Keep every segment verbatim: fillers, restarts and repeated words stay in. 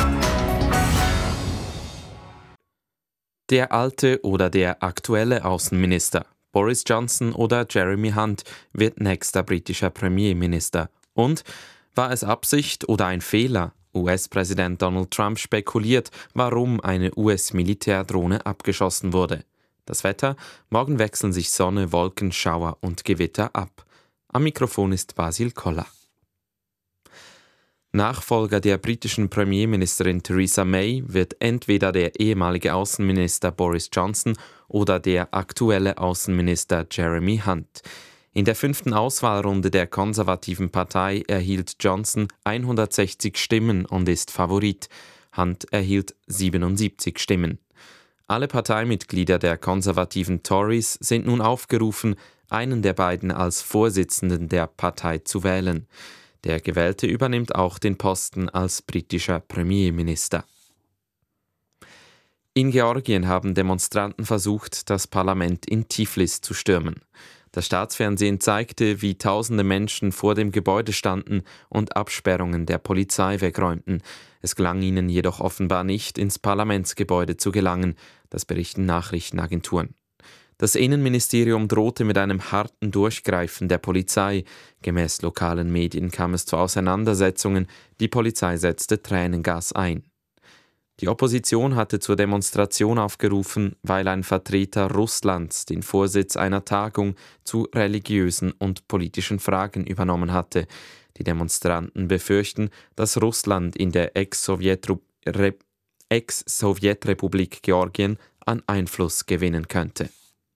Der alte oder der aktuelle Außenminister, Boris Johnson oder Jeremy Hunt, wird nächster britischer Premierminister. Und war es Absicht oder ein Fehler? U S-Präsident Donald Trump spekuliert, warum eine U S-Militärdrohne abgeschossen wurde. Das Wetter: Morgen wechseln sich Sonne, Wolken, Schauer und Gewitter ab. Am Mikrofon ist Basil Koller. Nachfolger der britischen Premierministerin Theresa May wird entweder der ehemalige Außenminister Boris Johnson oder der aktuelle Außenminister Jeremy Hunt. In der fünften Auswahlrunde der konservativen Partei erhielt Johnson hundertsechzig Stimmen und ist Favorit. Hunt erhielt siebenundsiebzig Stimmen. Alle Parteimitglieder der konservativen Tories sind nun aufgerufen, einen der beiden als Vorsitzenden der Partei zu wählen. Der Gewählte übernimmt auch den Posten als britischer Premierminister. In Georgien haben Demonstranten versucht, das Parlament in Tiflis zu stürmen. Das Staatsfernsehen zeigte, wie tausende Menschen vor dem Gebäude standen und Absperrungen der Polizei wegräumten. Es gelang ihnen jedoch offenbar nicht, ins Parlamentsgebäude zu gelangen, das berichten Nachrichtenagenturen. Das Innenministerium drohte mit einem harten Durchgreifen der Polizei. Gemäß lokalen Medien kam es zu Auseinandersetzungen, die Polizei setzte Tränengas ein. Die Opposition hatte zur Demonstration aufgerufen, weil ein Vertreter Russlands den Vorsitz einer Tagung zu religiösen und politischen Fragen übernommen hatte. Die Demonstranten befürchten, dass Russland in der Ex-Sowjetru- Ex-Sowjetrepublik Georgien an Einfluss gewinnen könnte.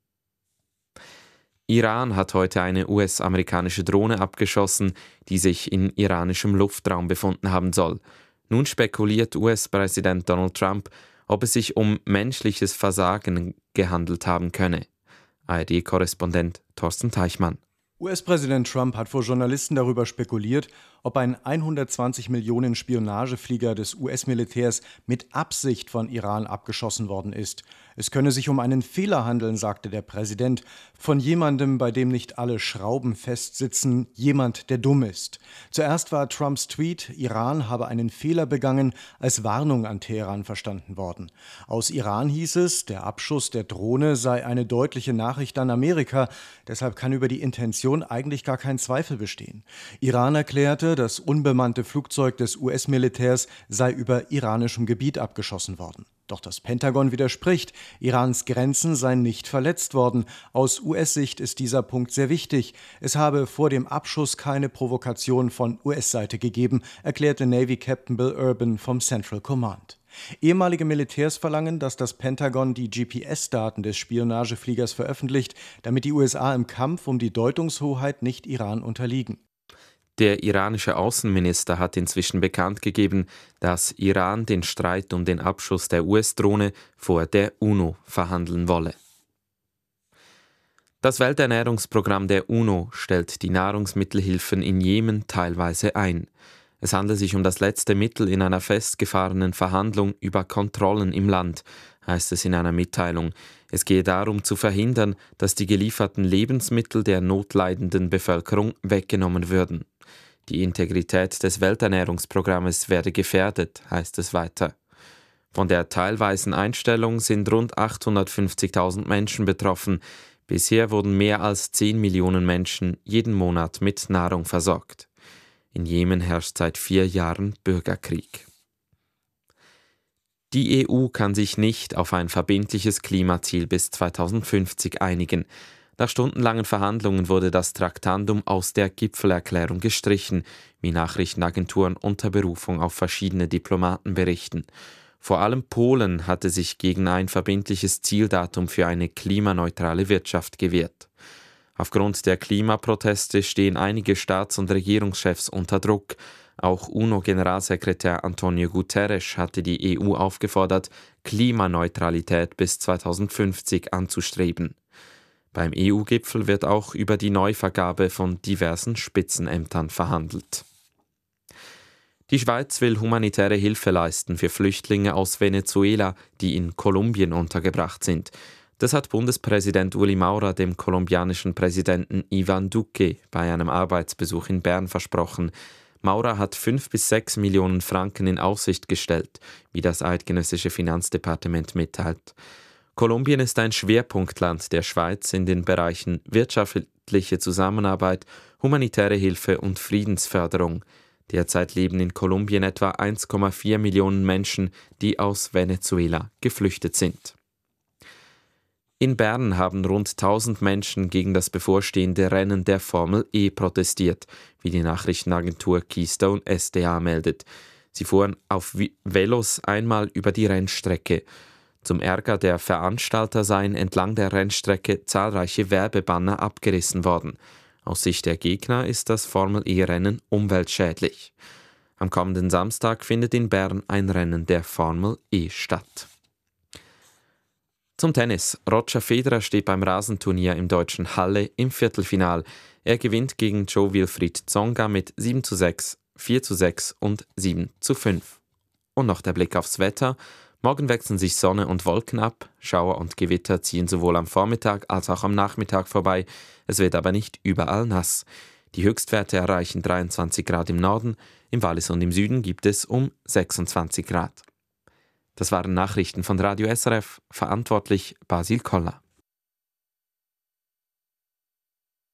Iran hat heute eine U S-amerikanische Drohne abgeschossen, die sich in iranischem Luftraum befunden haben soll. Nun spekuliert U S-Präsident Donald Trump, ob es sich um menschliches Versagen gehandelt haben könne. A R D-Korrespondent Thorsten Teichmann. U S-Präsident Trump hat vor Journalisten darüber spekuliert, ob ein hundertzwanzig Millionen Spionageflieger des U S-Militärs mit Absicht von Iran abgeschossen worden ist. Es könne sich um einen Fehler handeln, sagte der Präsident, von jemandem, bei dem nicht alle Schrauben festsitzen, jemand, der dumm ist. Zuerst war Trumps Tweet, Iran habe einen Fehler begangen, als Warnung an Teheran verstanden worden. Aus Iran hieß es, der Abschuss der Drohne sei eine deutliche Nachricht an Amerika, deshalb kann über die Intention eigentlich gar kein Zweifel bestehen. Iran erklärte, das unbemannte Flugzeug des U S-Militärs sei über iranischem Gebiet abgeschossen worden. Doch das Pentagon widerspricht, Irans Grenzen seien nicht verletzt worden. Aus U S-Sicht ist dieser Punkt sehr wichtig. Es habe vor dem Abschuss keine Provokation von U S-Seite gegeben, erklärte Navy Captain Bill Urban vom Central Command. Ehemalige Militärs verlangen, dass das Pentagon die G P S-Daten des Spionagefliegers veröffentlicht, damit die U S A im Kampf um die Deutungshoheit nicht Iran unterliegen. Der iranische Außenminister hat inzwischen bekannt gegeben, dass Iran den Streit um den Abschuss der U S-Drohne vor der UNO verhandeln wolle. Das Welternährungsprogramm der UNO stellt die Nahrungsmittelhilfen in Jemen teilweise ein. Es handelt sich um das letzte Mittel in einer festgefahrenen Verhandlung über Kontrollen im Land, heißt es in einer Mitteilung. Es gehe darum zu verhindern, dass die gelieferten Lebensmittel der notleidenden Bevölkerung weggenommen würden. Die Integrität des Welternährungsprogrammes werde gefährdet, heißt es weiter. Von der teilweisen Einstellung sind rund achthundertfünfzigtausend Menschen betroffen. Bisher wurden mehr als zehn Millionen Menschen jeden Monat mit Nahrung versorgt. In Jemen herrscht seit vier Jahren Bürgerkrieg. Die E U kann sich nicht auf ein verbindliches Klimaziel bis zweitausendfünfzig einigen. Nach stundenlangen Verhandlungen wurde das Traktandum aus der Gipfelerklärung gestrichen, wie Nachrichtenagenturen unter Berufung auf verschiedene Diplomaten berichten. Vor allem Polen hatte sich gegen ein verbindliches Zieldatum für eine klimaneutrale Wirtschaft gewehrt. Aufgrund der Klimaproteste stehen einige Staats- und Regierungschefs unter Druck. Auch UNO-Generalsekretär Antonio Guterres hatte die E U aufgefordert, Klimaneutralität bis zweitausendfünfzig anzustreben. Beim E U-Gipfel wird auch über die Neuvergabe von diversen Spitzenämtern verhandelt. Die Schweiz will humanitäre Hilfe leisten für Flüchtlinge aus Venezuela, die in Kolumbien untergebracht sind. Das hat Bundespräsident Ueli Maurer dem kolumbianischen Präsidenten Iván Duque bei einem Arbeitsbesuch in Bern versprochen. Maurer hat fünf bis sechs Millionen Franken in Aussicht gestellt, wie das eidgenössische Finanzdepartement mitteilt. Kolumbien ist ein Schwerpunktland der Schweiz in den Bereichen wirtschaftliche Zusammenarbeit, humanitäre Hilfe und Friedensförderung. Derzeit leben in Kolumbien etwa eins Komma vier Millionen Menschen, die aus Venezuela geflüchtet sind. In Bern haben rund tausend Menschen gegen das bevorstehende Rennen der Formel E protestiert, wie die Nachrichtenagentur Keystone S D A meldet. Sie fuhren auf Velos einmal über die Rennstrecke. Zum Ärger der Veranstalter seien entlang der Rennstrecke zahlreiche Werbebanner abgerissen worden. Aus Sicht der Gegner ist das Formel-E-Rennen umweltschädlich. Am kommenden Samstag findet in Bern ein Rennen der Formel E statt. Zum Tennis. Roger Federer steht beim Rasenturnier im deutschen Halle im Viertelfinal. Er gewinnt gegen Jo-Wilfried Tsonga mit sieben zu sechs, vier zu sechs und sieben zu fünf. Und noch der Blick aufs Wetter. Morgen wechseln sich Sonne und Wolken ab. Schauer und Gewitter ziehen sowohl am Vormittag als auch am Nachmittag vorbei. Es wird aber nicht überall nass. Die Höchstwerte erreichen dreiundzwanzig Grad im Norden, im Wallis und im Süden gibt es um sechsundzwanzig Grad. Das waren Nachrichten von Radio S R F, verantwortlich Basil Koller.